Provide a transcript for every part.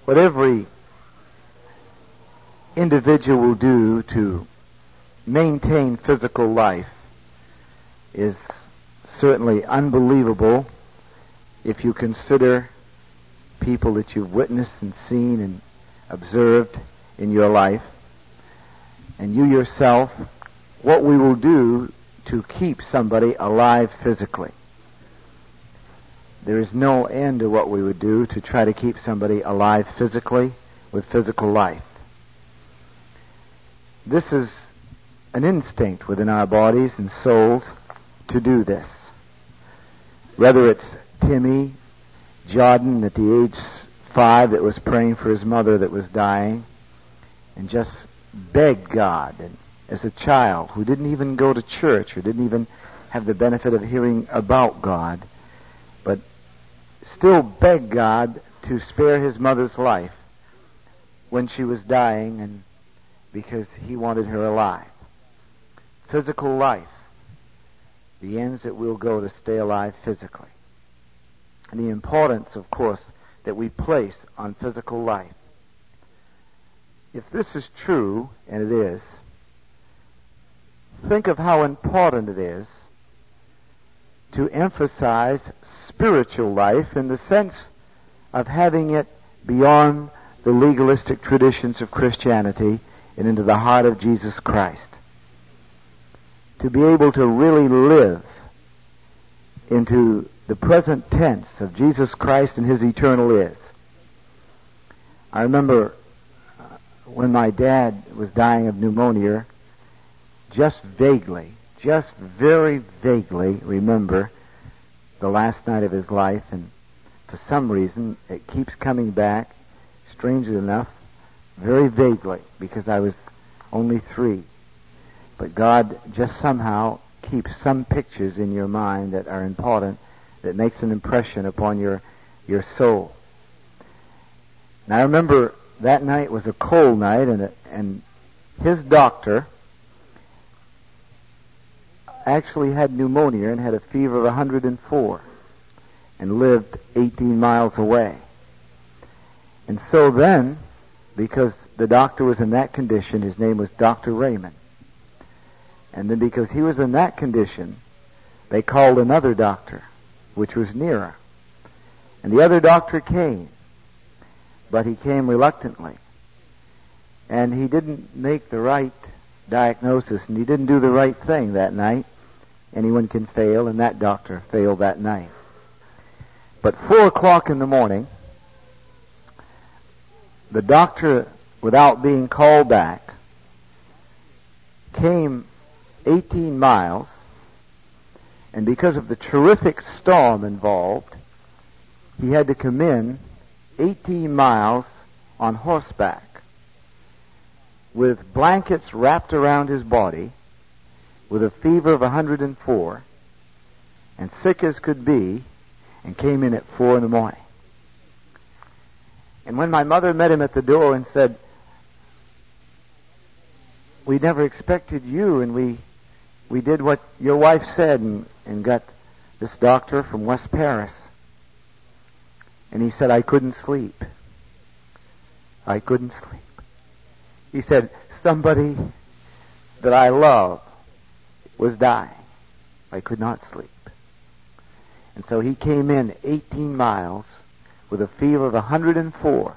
What every individual will do to maintain physical life is certainly unbelievable if you consider people that you've witnessed and seen and observed in your life, and you yourself, what we will do to keep somebody alive physically. There is no end to what we would do to try to keep somebody alive physically with physical life. This is an instinct within our bodies and souls to do this. Whether it's Timmy Jordan at the age 5 that was praying for his mother that was dying and just begged God, and as a child who didn't even go to church or didn't even have the benefit of hearing about God, but still begged God to spare his mother's life when she was dying, and because he wanted her alive. Physical life, the ends that we'll go to stay alive physically. And the importance, of course, that we place on physical life. If this is true, and it is, think of how important it is to emphasize spiritual life in the sense of having it beyond the legalistic traditions of Christianity and into the heart of Jesus Christ. To be able to really live into the present tense of Jesus Christ and His eternal is. I remember when my dad was dying of pneumonia, just very vaguely remember the last night of his life, and for some reason it keeps coming back, strangely enough, very vaguely, because I was only 3. But God just somehow keeps some pictures in your mind that are important, that makes an impression upon your soul. And I remember that night was a cold night, and his doctor actually had pneumonia and had a fever of 104 and lived 18 miles away. And so then, because the doctor was in that condition, his name was Dr. Raymond. And then because he was in that condition, they called another doctor, which was nearer. And the other doctor came, but he came reluctantly. And he didn't make the right diagnosis, and he didn't do the right thing that night. Anyone can fail, and that doctor failed that night. But 4 o'clock in the morning, the doctor, without being called back, came 18 miles, and because of the terrific storm involved, he had to come in 18 miles on horseback with blankets wrapped around his body, with a fever of 104, and sick as could be, and came in at 4 in the morning. And when my mother met him at the door and said, "We never expected you, and we did what your wife said and got this doctor from West Paris." And he said, "I couldn't sleep. I couldn't sleep." He said, "Somebody that I love was dying. I could not sleep." And so he came in 18 miles with a fever of 104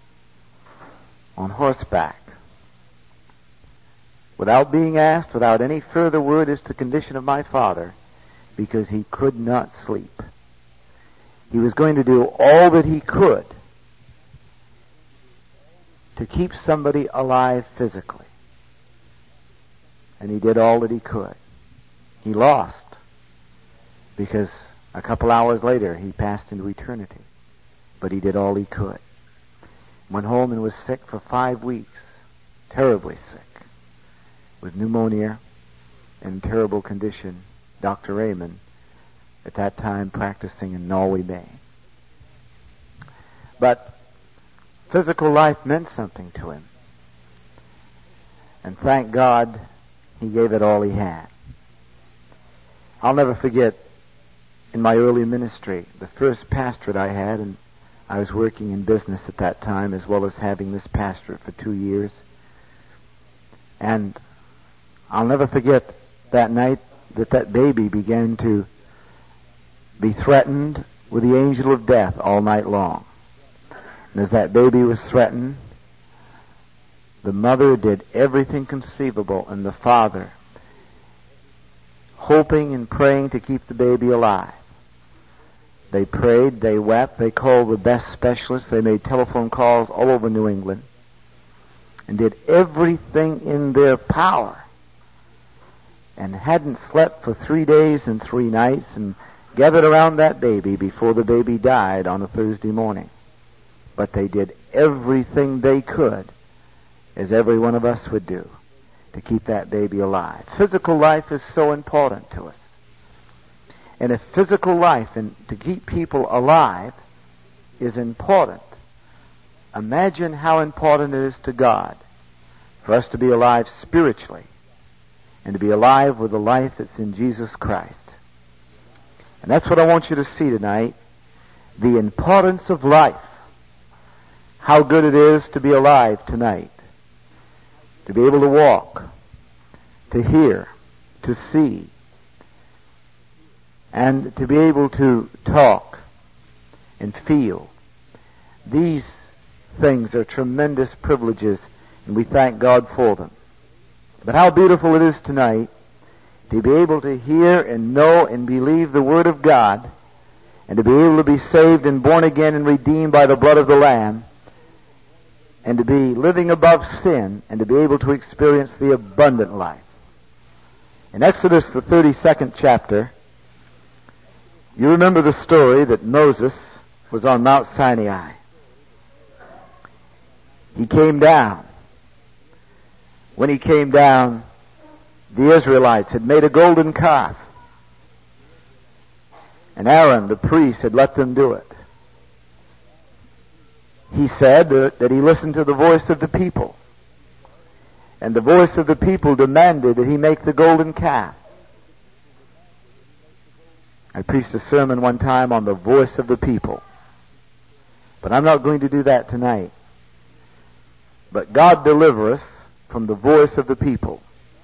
on horseback, without being asked, without any further word as to the condition of my father, because he could not sleep. He was going to do all that he could to keep somebody alive physically. And he did all that he could. He lost, because a couple hours later he passed into eternity. But he did all he could. Went home and was sick for 5 weeks, terribly sick, with pneumonia in terrible condition. Dr. Raymond, at that time practicing in Norway Bay. But physical life meant something to him. And thank God he gave it all he had. I'll never forget, in my early ministry, the first pastorate I had, and I was working in business at that time as well as having this pastorate for 2 years. And I'll never forget that night that baby began to be threatened with the angel of death all night long. And as that baby was threatened, the mother did everything conceivable, and the father, hoping and praying to keep the baby alive. They prayed, they wept, they called the best specialists, they made telephone calls all over New England, and did everything in their power, and hadn't slept for 3 days and 3 nights, and gathered around that baby before the baby died on a Thursday morning. But they did everything they could, as every one of us would do, to keep that baby alive. Physical life is so important to us. And if physical life and to keep people alive is important, imagine how important it is to God for us to be alive spiritually and to be alive with the life that's in Jesus Christ. And that's what I want you to see tonight, the importance of life. How good it is to be alive tonight, to be able to walk, to hear, to see, and to be able to talk and feel. These things are tremendous privileges, and we thank God for them. But how beautiful it is tonight to be able to hear and know and believe the Word of God, and to be able to be saved and born again and redeemed by the blood of the Lamb, and to be living above sin, and to be able to experience the abundant life. In Exodus, the 32nd chapter, you remember the story that Moses was on Mount Sinai. He came down. When he came down, the Israelites had made a golden calf. And Aaron, the priest, had let them do it. He said that he listened to the voice of the people. And the voice of the people demanded that he make the golden calf. I preached a sermon one time on the voice of the people. But I'm not going to do that tonight. But God deliver us from the voice of the people.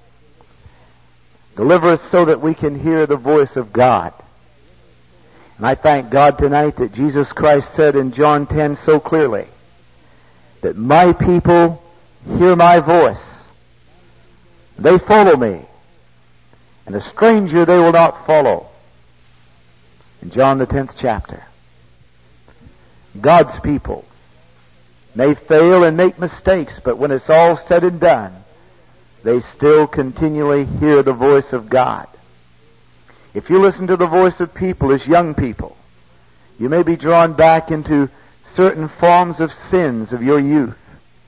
Deliver us so that we can hear the voice of God. And I thank God tonight that Jesus Christ said in John 10 so clearly that my people hear my voice. They follow me. And a stranger they will not follow. In John the 10th chapter. God's people may fail and make mistakes, but when it's all said and done, they still continually hear the voice of God. If you listen to the voice of people as young people, you may be drawn back into certain forms of sins of your youth,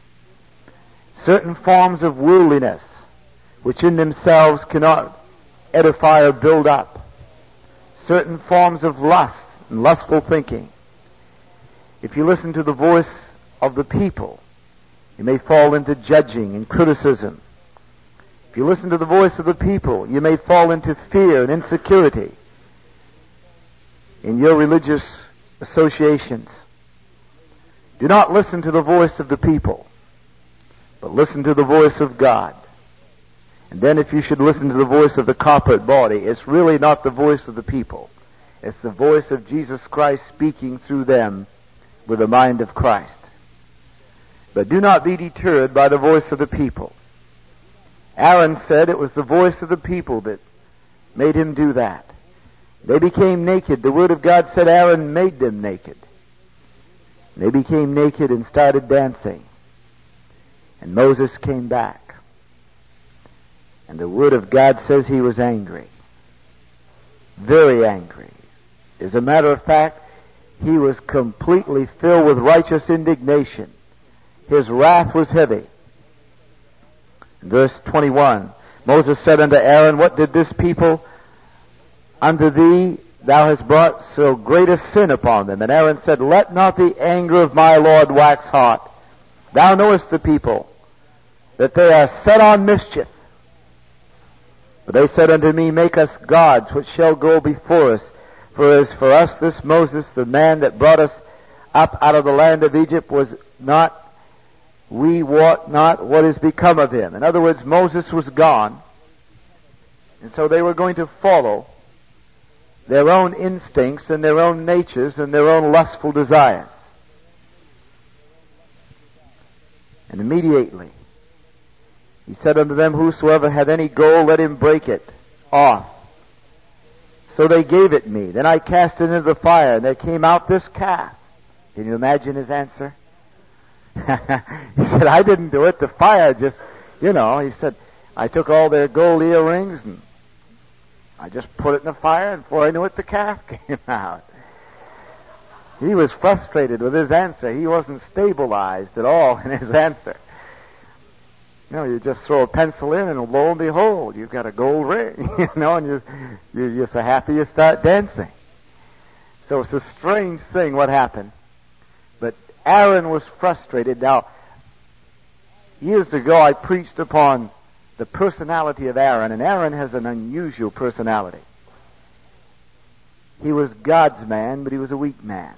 certain forms of worldliness, which in themselves cannot edify or build up, certain forms of lust and lustful thinking. If you listen to the voice of the people, you may fall into judging and criticism. If you listen to the voice of the people, you may fall into fear and insecurity in your religious associations. Do not listen to the voice of the people, but listen to the voice of God. And then if you should listen to the voice of the corporate body, it's really not the voice of the people. It's the voice of Jesus Christ speaking through them with the mind of Christ. But do not be deterred by the voice of the people. Aaron said it was the voice of the people that made him do that. They became naked. The Word of God said Aaron made them naked. They became naked and started dancing. And Moses came back. And the Word of God says he was angry. Very angry. As a matter of fact, he was completely filled with righteous indignation. His wrath was heavy. In verse 21, Moses said unto Aaron, what did this people unto thee? Thou hast brought so great a sin upon them. And Aaron said, let not the anger of my Lord wax hot. Thou knowest the people, that they are set on mischief. But they said unto me, make us gods which shall go before us. For as for us this Moses, the man that brought us up out of the land of Egypt was not, we wot not what is become of him. In other words, Moses was gone, and so they were going to follow their own instincts and their own natures and their own lustful desires. And immediately he said unto them, whosoever hath any gold, let him break it off. So they gave it me. Then I cast it into the fire, and there came out this calf. Can you imagine his answer? He said, I didn't do it. The fire just, he said, I took all their gold earrings and I just put it in the fire, and before I knew it, the calf came out. He was frustrated with his answer. He wasn't stabilized at all in his answer. You just throw a pencil in, and lo and behold, you've got a gold ring, and you're so happy you start dancing. So it's a strange thing what happened. But Aaron was frustrated. Now, years ago I preached upon the personality of Aaron, and Aaron has an unusual personality. He was God's man, but he was a weak man.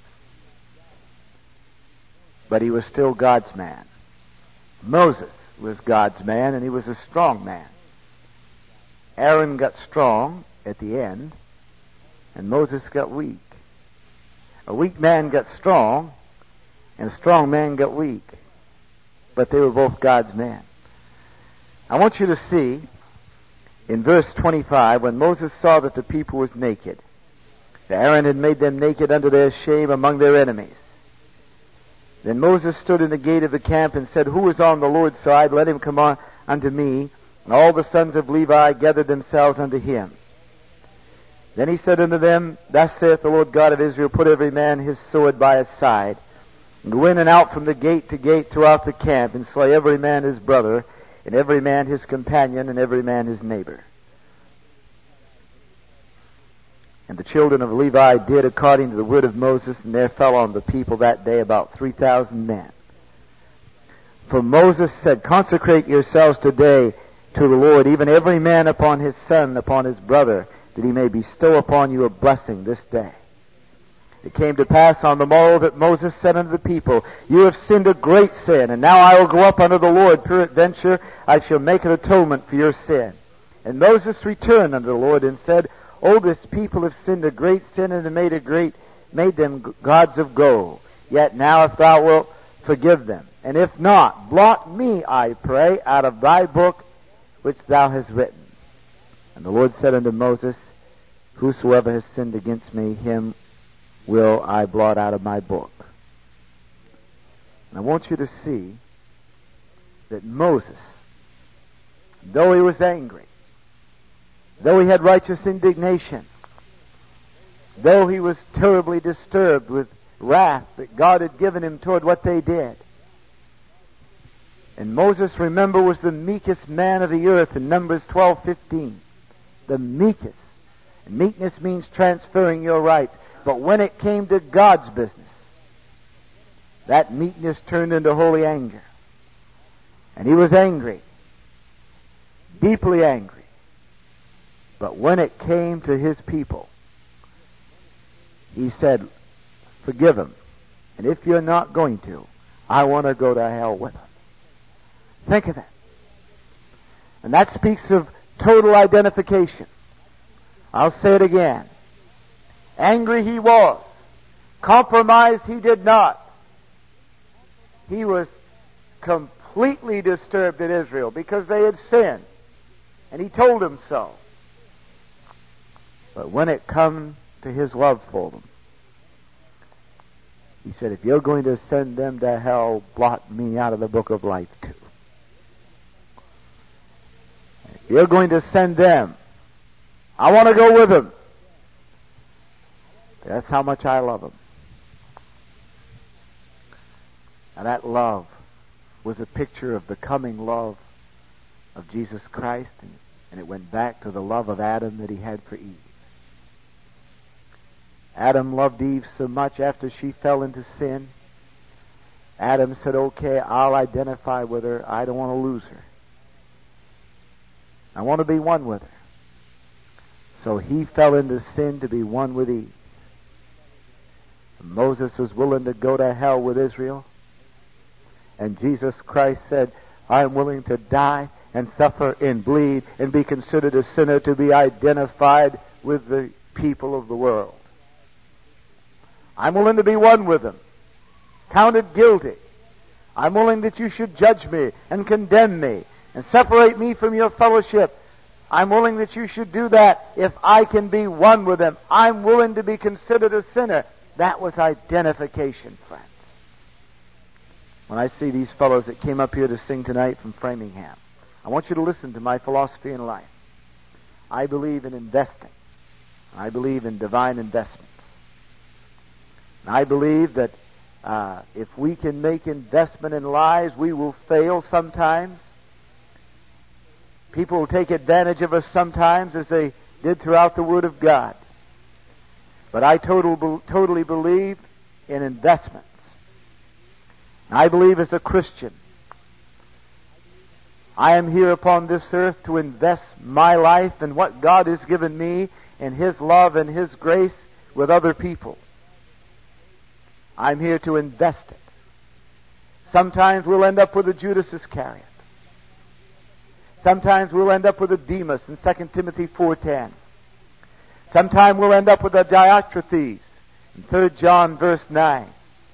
But he was still God's man. Moses was God's man, and he was a strong man. Aaron got strong at the end, and Moses got weak. A weak man got strong, and a strong man got weak. But they were both God's men. I want you to see, in verse 25, when Moses saw that the people was naked, that Aaron had made them naked unto their shame among their enemies. Then Moses stood in the gate of the camp and said, who is on the Lord's side? Let him come on unto me. And all the sons of Levi gathered themselves unto him. Then he said unto them, thus saith the Lord God of Israel, put every man his sword by his side, and go in and out from the gate to gate throughout the camp, and slay every man his brother, and every man his companion, and every man his neighbor. And the children of Levi did according to the word of Moses, and there fell on the people that day about 3,000 men. For Moses said, consecrate yourselves today to the Lord, even every man upon his son, upon his brother, that he may bestow upon you a blessing this day. It came to pass on the morrow that Moses said unto the people, you have sinned a great sin, and now I will go up unto the Lord. Peradventure I shall make an atonement for your sin. And Moses returned unto the Lord and said, oh, this people have sinned a great sin, and have made them gods of gold. Yet now if thou wilt forgive them, and if not, blot me, I pray, out of thy book which thou hast written. And the Lord said unto Moses, whosoever has sinned against me, him will I blot out of my book. And I want you to see that Moses, though he was angry, though he had righteous indignation, though he was terribly disturbed with wrath that God had given him toward what they did. And Moses, remember, was the meekest man of the earth in Numbers 12:15. The meekest. And meekness means transferring your rights. But when it came to God's business, that meekness turned into holy anger. And he was angry. Deeply angry. But when it came to his people, he said, forgive them. And if you're not going to, I want to go to hell with them. Think of that. And that speaks of total identification. I'll say it again. Angry he was. Compromised he did not. He was completely disturbed at Israel because they had sinned. And he told them so. But when it come to his love for them, he said, if you're going to send them to hell, blot me out of the book of life too. If you're going to send them, I want to go with them. That's how much I love them. Now that love was a picture of the coming love of Jesus Christ, and it went back to the love of Adam that he had for Eve. Adam loved Eve so much after she fell into sin. Adam said, okay, I'll identify with her. I don't want to lose her. I want to be one with her. So he fell into sin to be one with Eve. Moses was willing to go to hell with Israel. And Jesus Christ said, I'm willing to die and suffer and bleed and be considered a sinner to be identified with the people of the world. I'm willing to be one with them, counted guilty. I'm willing that you should judge me and condemn me and separate me from your fellowship. I'm willing that you should do that if I can be one with them. I'm willing to be considered a sinner. That was identification, friends. When I see these fellows that came up here to sing tonight from Framingham, I want you to listen to my philosophy in life. I believe in investing. I believe in divine investments. And I believe that if we can make investment in lives, we will fail sometimes. People will take advantage of us sometimes, as they did throughout the Word of God. But I totally believe in investments. I believe as a Christian, I am here upon this earth to invest my life and what God has given me in His love and His grace with other people. I'm here to invest it. Sometimes we'll end up with a Judas Iscariot. Sometimes we'll end up with a Demas in 2 Timothy 4:10. Sometimes we'll end up with a Diotrephes in 3 John verse 9.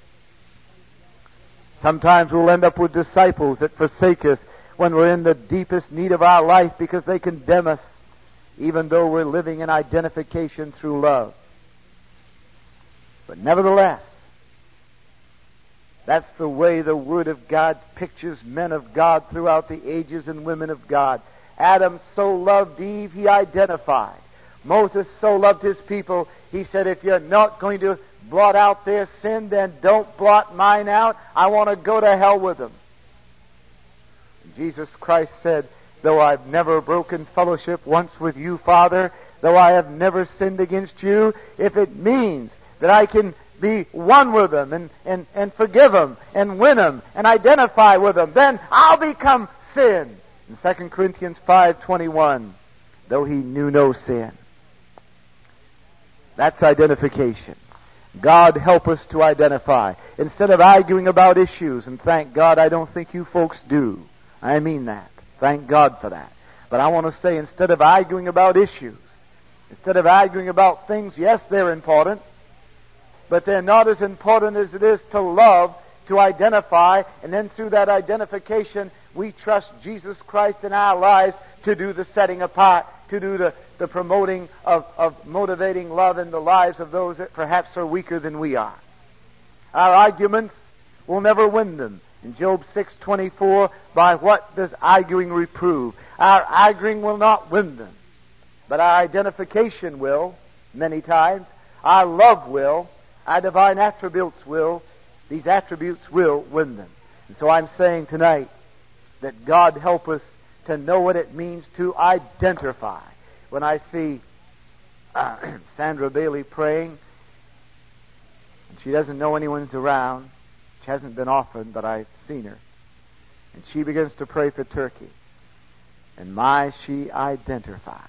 Sometimes we'll end up with disciples that forsake us when we're in the deepest need of our life because they condemn us, even though we're living in identification through love. But nevertheless, that's the way the Word of God pictures men of God throughout the ages and women of God. Adam so loved Eve, he identified. Moses so loved his people, he said, if you're not going to blot out their sin, then don't blot mine out. I want to go to hell with them. And Jesus Christ said, though I've never broken fellowship once with you, Father, though I have never sinned against you, if it means that I can be one with them and forgive them and win them and identify with them, then I'll become sin. In 2 Corinthians 5:21, though he knew no sin. That's identification. God help us to identify. Instead of arguing about issues, and thank God I don't think you folks do. I mean that. Thank God for that. But I want to say, instead of arguing about issues, instead of arguing about things, yes, they're important, but they're not as important as it is to love, to identify, and then through that identification, we trust Jesus Christ in our lives to do the setting apart, to do the promoting of motivating love in the lives of those that perhaps are weaker than we are. Our arguments will never win them. In Job 6:24, by what does arguing reprove? Our arguing will not win them. But our identification will, many times. Our love will. Our divine attributes will. These attributes will win them. And so I'm saying tonight that God help us to know what it means to identify. When I see Sandra Bailey praying, and she doesn't know anyone's around, she hasn't been often, but I've seen her, and she begins to pray for Turkey, and she identifies.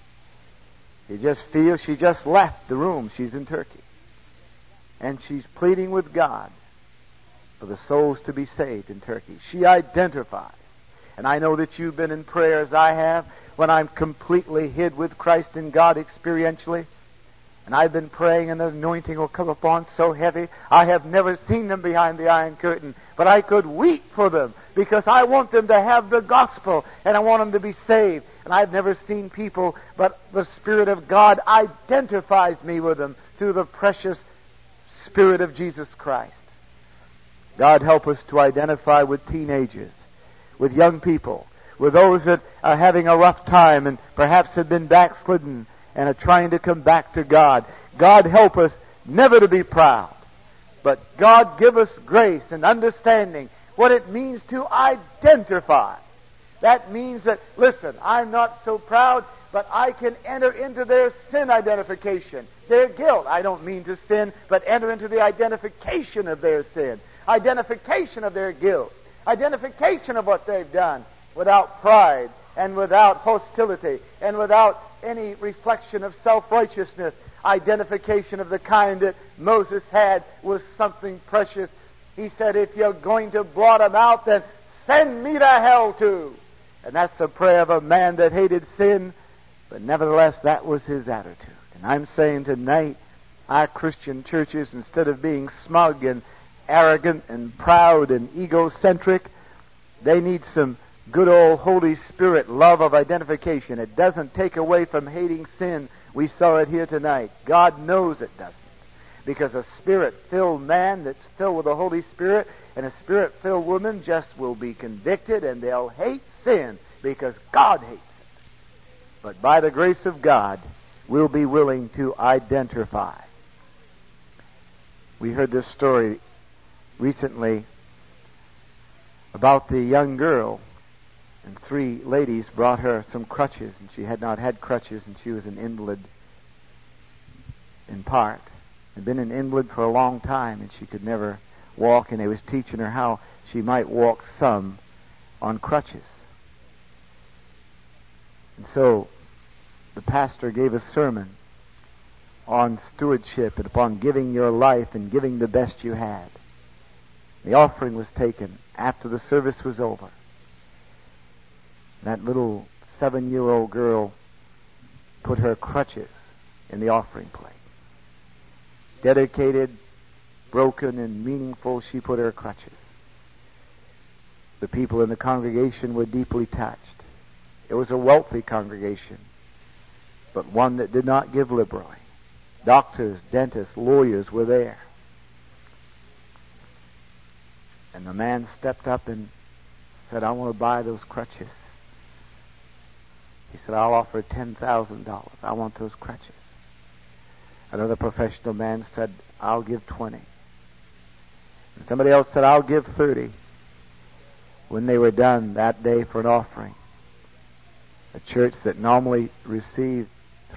You just feel she just left the room. She's in Turkey, and she's pleading with God for the souls to be saved in Turkey. She identifies. And I know that you've been in prayer as I have, when I'm completely hid with Christ in God experientially. And I've been praying and the anointing will come upon so heavy. I have never seen them behind the Iron Curtain, but I could weep for them because I want them to have the gospel and I want them to be saved. And I've never seen people, but the Spirit of God identifies me with them through the precious Spirit of Jesus Christ. God help us to identify with teenagers, with young people, with those that are having a rough time and perhaps have been backslidden and are trying to come back to God. God help us never to be proud, but God give us grace and understanding what it means to identify. That means that, listen, I'm not so proud, but I can enter into their sin identification, their guilt. I don't mean to sin, but enter into the identification of their sin, identification of their guilt, identification of what they've done, without pride and without hostility and without any reflection of self-righteousness. Identification of the kind that Moses had was something precious. He said, if you're going to blot them out, then send me to hell too. And that's the prayer of a man that hated sin, but nevertheless that was his attitude. And I'm saying tonight, our Christian churches, instead of being smug and arrogant and proud and egocentric, they need some good old Holy Spirit love of identification. It doesn't take away from hating sin. We saw it here tonight. God knows it doesn't. Because a Spirit-filled man that's filled with the Holy Spirit and a Spirit-filled woman just will be convicted and they'll hate sin because God hates it. But by the grace of God, we'll be willing to identify. We heard this story recently about the young girl, and 3 ladies brought her some crutches, and she had not had crutches, and she was an invalid in part. Had been an invalid for a long time, and she could never walk, and they was teaching her how she might walk some on crutches. And so the pastor gave a sermon on stewardship and upon giving your life and giving the best you had. The offering was taken after the service was over. That little 7-year-old girl put her crutches in the offering plate. Dedicated, broken, and meaningful, she put her crutches. The people in the congregation were deeply touched. It was a wealthy congregation, but one that did not give liberally. Doctors, dentists, lawyers were there. And the man stepped up and said, I want to buy those crutches. He said, I'll offer $10,000. I want those crutches. Another professional man said, I'll give 20. And somebody else said, I'll give 30. When they were done that day for an offering, a church that normally received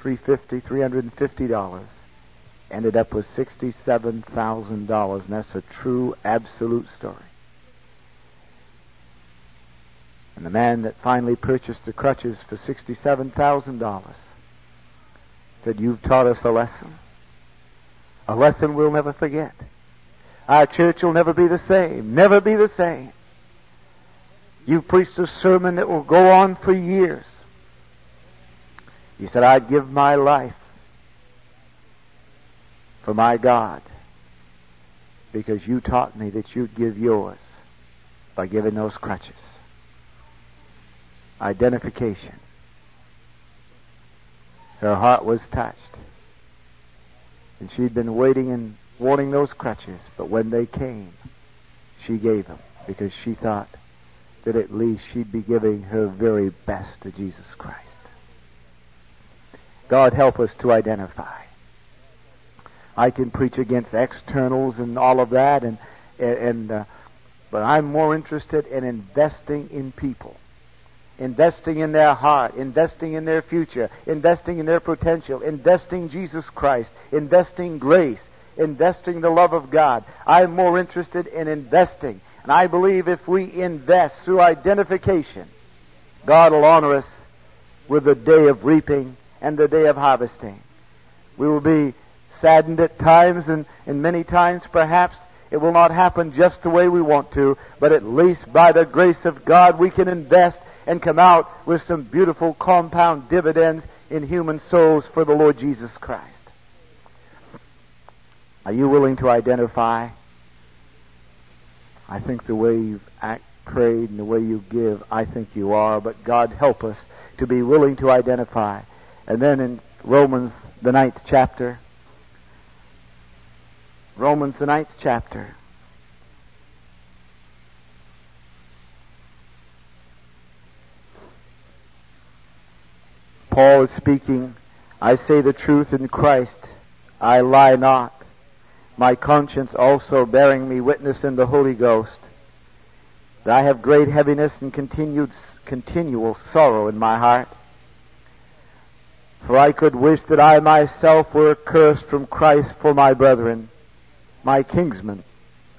$350 ended up with $67,000, and that's a true, absolute story. And the man that finally purchased the crutches for $67,000 said, you've taught us a lesson we'll never forget. Our church will never be the same, never be the same. You preached a sermon that will go on for years. He said, I'd give my life for my God because you taught me that you'd give yours by giving those crutches. Identification. Her heart was touched. And she'd been waiting and wanting those crutches, but when they came, she gave them because she thought that at least she'd be giving her very best to Jesus Christ. God help us to identify. I can preach against externals and all of that, but I'm more interested in investing in people. Investing in their heart, investing in their future, investing in their potential, investing Jesus Christ, investing grace, investing the love of God. I'm more interested in investing. And I believe if we invest through identification, God will honor us with the day of reaping and the day of harvesting. We will be saddened at times, and many times perhaps it will not happen just the way we want to, but at least by the grace of God we can invest and come out with some beautiful compound dividends in human souls for the Lord Jesus Christ. Are you willing to identify? I think the way you've prayed and the way you give, I think you are, but God help us to be willing to identify. And then in Romans, the 9th chapter, Paul is speaking, I say the truth in Christ, I lie not. My conscience also bearing me witness in the Holy Ghost, that I have great heaviness and continual sorrow in my heart. For I could wish that I myself were accursed from Christ for my brethren, my kinsmen,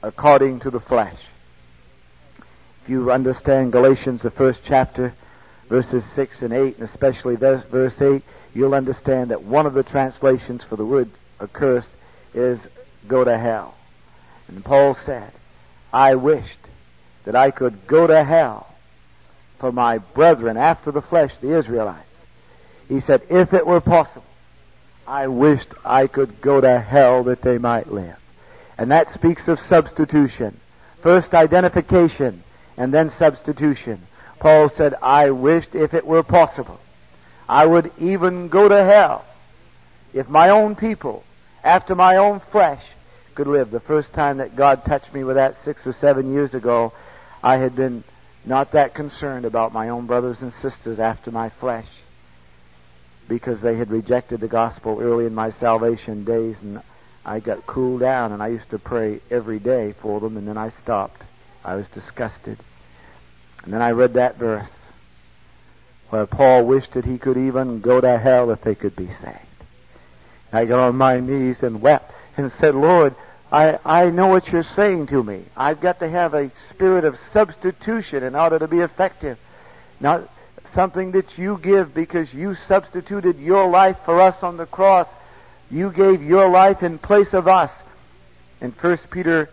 according to the flesh. If you understand Galatians, the 1st chapter, verses 6 and 8, and especially verse 8, you'll understand that one of the translations for the word accursed is go to hell. And Paul said, I wished that I could go to hell for my brethren after the flesh, the Israelites. He said, if it were possible, I wished I could go to hell that they might live. And that speaks of substitution. First identification, and then substitution. Paul said, I wished if it were possible, I would even go to hell if my own people, after my own flesh, could live. The first time that God touched me with that 6 or 7 years ago, I had been not that concerned about my own brothers and sisters after my flesh, because they had rejected the gospel early in my salvation days, and I got cooled down, and I used to pray every day for them, and then I stopped. I was disgusted. And then I read that verse where Paul wished that he could even go to hell if they could be saved. I got on my knees and wept and said, Lord, I know what you're saying to me. I've got to have a spirit of substitution in order to be effective. Not something that you give because you substituted your life for us on the cross. You gave your life in place of us. In 1 Peter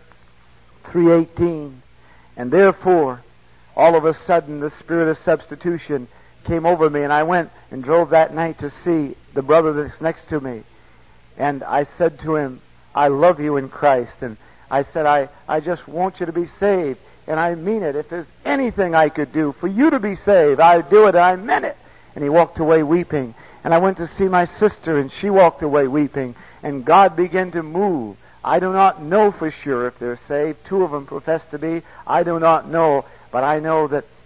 3:18, and therefore, all of a sudden, the spirit of substitution came over me, and I went and drove that night to see the brother that's next to me. And I said to him, I love you in Christ. And I said, I just want you to be saved. And I mean it. If there's anything I could do for you to be saved, I'd do it. And I meant it. And he walked away weeping. And I went to see my sister, and she walked away weeping. And God began to move. I do not know for sure if they're saved. 2 of them profess to be. I do not know. But I know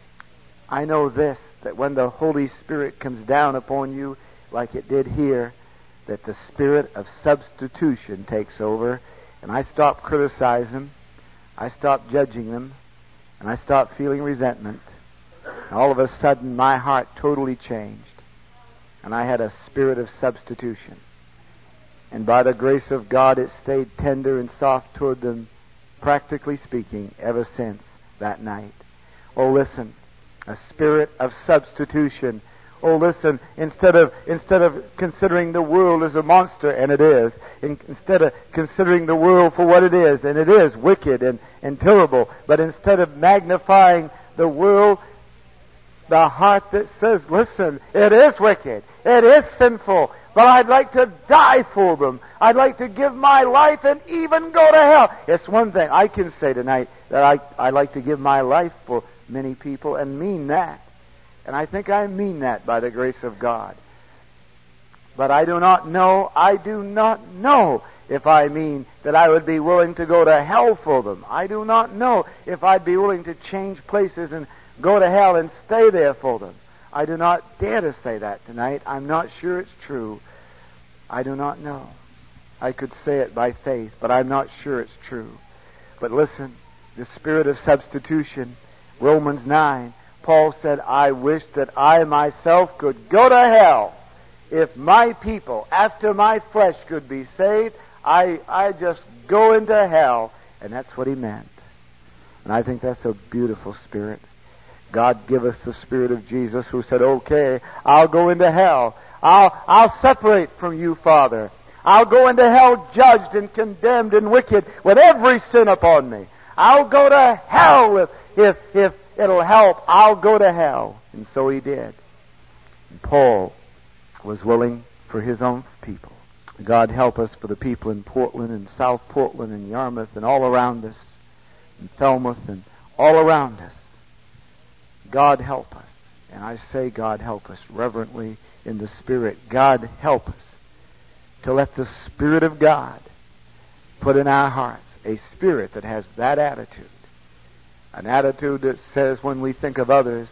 this, that when the Holy Spirit comes down upon you, like it did here, that the spirit of substitution takes over, and I stop criticizing them, I stop judging them, and I stop feeling resentment. And all of a sudden, my heart totally changed, and I had a spirit of substitution. And by the grace of God, it stayed tender and soft toward them, practically speaking, ever since that night. Oh, listen, a spirit of substitution. Oh, listen, instead of considering the world as a monster, and it is, instead of considering the world for what it is, and it is wicked and terrible, but instead of magnifying the world, the heart that says, listen, it is wicked, it is sinful, but I'd like to die for them. I'd like to give my life and even go to hell. It's one thing I can say tonight, that I like to give my life for many people and mean that. And I think I mean that by the grace of God. But I do not know if I mean that I would be willing to go to hell for them. I do not know if I'd be willing to change places and go to hell and stay there for them. I do not dare to say that tonight. I'm not sure it's true. I do not know. I could say it by faith, but I'm not sure it's true. But listen, the spirit of substitution, Romans 9, Paul said, I wish that I myself could go to hell if my people, after my flesh, could be saved. I just go into hell. And that's what he meant. And I think that's a beautiful spirit. God give us the spirit of Jesus, who said, okay, I'll go into hell. I'll separate from you, Father. I'll go into hell judged and condemned and wicked with every sin upon me. I'll go to hell if it'll help. I'll go to hell. And so he did. And Paul was willing for his own people. God help us for the people in Portland and South Portland and Yarmouth and all around us, and Falmouth and all around us. God help us. And I say God help us reverently in the Spirit. God help us to let the Spirit of God put in our hearts a spirit that has that attitude. An attitude that says when we think of others,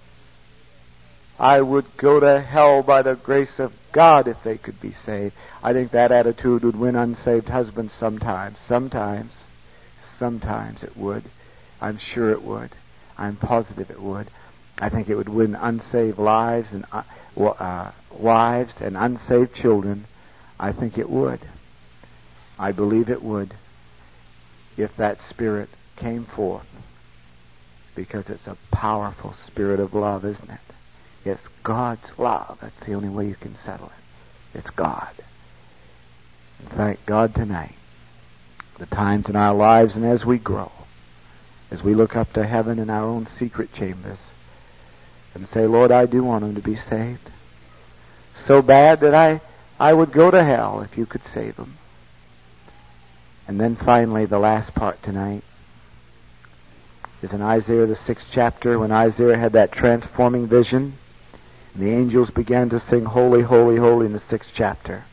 I would go to hell by the grace of God if they could be saved. I think that attitude would win unsaved husbands sometimes. Sometimes it would. I'm sure it would. I'm positive it would. I think it would win unsaved wives and unsaved children. I think it would. I believe it would, if that spirit came forth, because it's a powerful spirit of love, isn't it? It's God's love. That's the only way you can settle it. It's God. And thank God tonight, the times in our lives and as we grow, as we look up to heaven in our own secret chambers and say, Lord, I do want them to be saved. So bad that I would go to hell if you could save them. And then finally, the last part tonight is in Isaiah, the 6th chapter, when Isaiah had that transforming vision, and the angels began to sing, Holy, Holy, Holy, in the 6th chapter.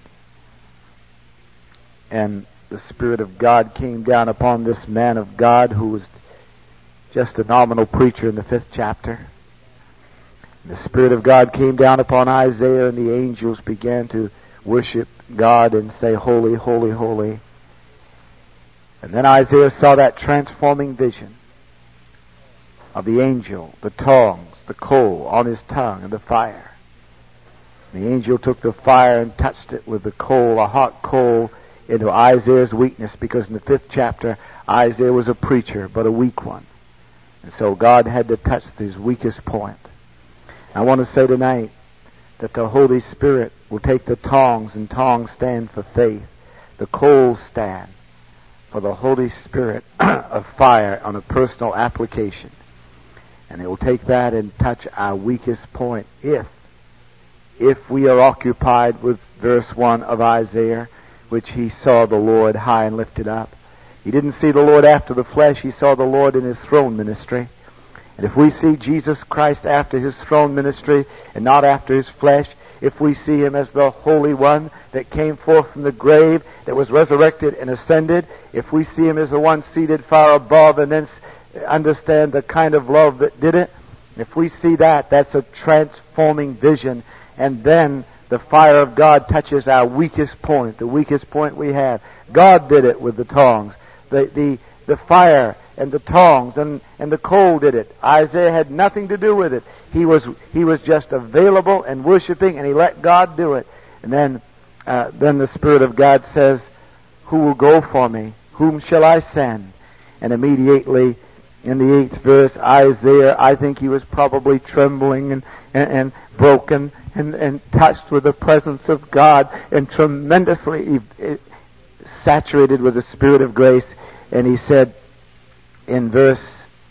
And the Spirit of God came down upon this man of God who was just a nominal preacher in the 5th chapter. And the Spirit of God came down upon Isaiah, and the angels began to worship God and say, Holy, Holy, Holy. And then Isaiah saw that transforming vision of the angel, the tongs, the coal on his tongue, and the fire. The angel took the fire and touched it with the coal, a hot coal, into Isaiah's weakness, because in the 5th chapter, Isaiah was a preacher, but a weak one. And so God had to touch his weakest point. I want to say tonight that the Holy Spirit will take the tongs, and tongs stand for faith. The coals stand for the Holy Spirit of fire on a personal application. And it will take that and touch our weakest point if we are occupied with verse 1 of Isaiah, which he saw the Lord high and lifted up. He didn't see the Lord after the flesh, he saw the Lord in his throne ministry. And if we see Jesus Christ after his throne ministry and not after his flesh, if we see him as the Holy One that came forth from the grave, that was resurrected and ascended, if we see him as the one seated far above, and then understand the kind of love that did it, if we see that, that's a transforming vision. And then the fire of God touches our weakest point, the weakest point we have. God did it with the tongs. The fire and the tongs and the coal did it. Isaiah had nothing to do with it. He was just available and worshiping, and he let God do it. And then the Spirit of God says, Who will go for me? Whom shall I send? And immediately in the 8th verse, Isaiah, I think he was probably trembling and broken and touched with the presence of God and tremendously saturated with the Spirit of grace. And he said in verse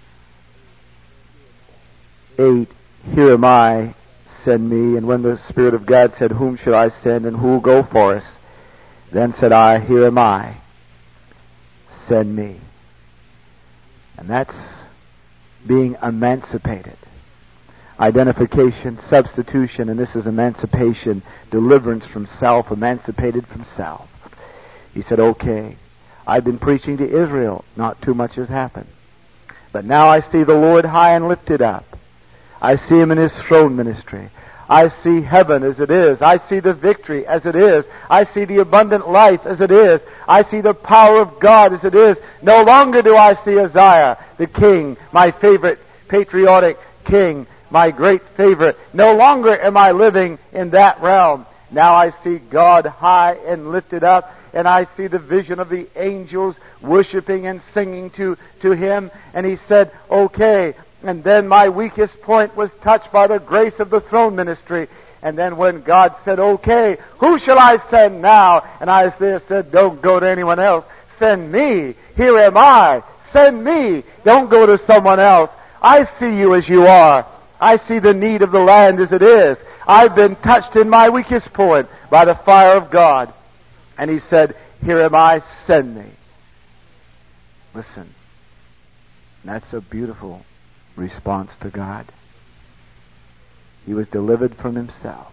8, Here am I, send me. And when the Spirit of God said, Whom shall I send, and who will go for us? Then said I, Here am I, send me. And that's being emancipated. Identification, substitution, and this is emancipation, deliverance from self, emancipated from self. He said, okay, I've been preaching to Israel, not too much has happened. But now I see the Lord high and lifted up. I see him in his throne ministry. I see heaven as it is. I see the victory as it is. I see the abundant life as it is. I see the power of God as it is. No longer do I see Uzziah, the king, my favorite patriotic king, my great favorite. No longer am I living in that realm. Now I see God high and lifted up, and I see the vision of the angels worshiping and singing to him. And he said, okay. And then my weakest point was touched by the grace of the throne ministry. And then when God said, okay, who shall I send now? And Isaiah said, don't go to anyone else. Send me. Here am I. Send me. Don't go to someone else. I see you as you are. I see the need of the land as it is. I've been touched in my weakest point by the fire of God. And he said, here am I, send me. Listen, that's a beautiful response to God. He was delivered from himself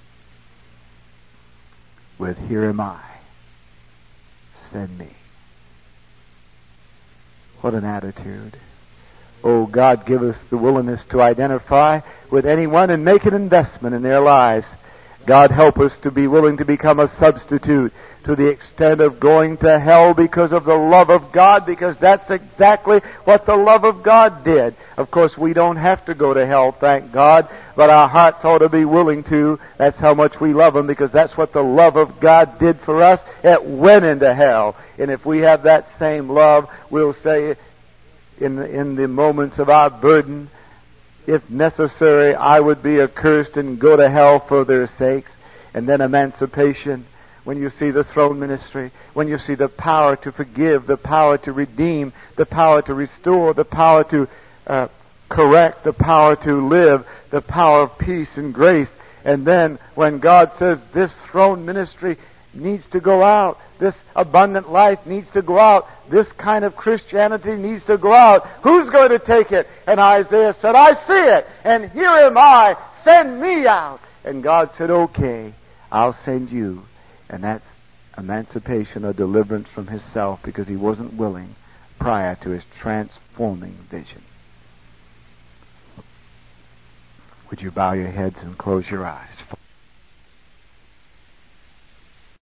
with, here am I, send me. What an attitude. Oh, God, give us the willingness to identify with anyone and make an investment in their lives. God, help us to be willing to become a substitute to the extent of going to hell because of the love of God, because that's exactly what the love of God did. Of course, we don't have to go to hell, thank God, but our hearts ought to be willing to. That's how much we love Him, because that's what the love of God did for us. It went into hell. And if we have that same love, we'll say in the moments of our burden, if necessary, I would be accursed and go to hell for their sakes. And then emancipation, when you see the throne ministry, when you see the power to forgive, the power to redeem, the power to restore, the power to correct, the power to live, the power of peace and grace. And then when God says this throne ministry needs to go out, this abundant life needs to go out, this kind of Christianity needs to go out, who's going to take it? And Isaiah said, I see it, and here am I, send me out. And God said, okay, I'll send you. And that's emancipation or deliverance from himself, because he wasn't willing prior to his transforming vision. Would you bow your heads and close your eyes?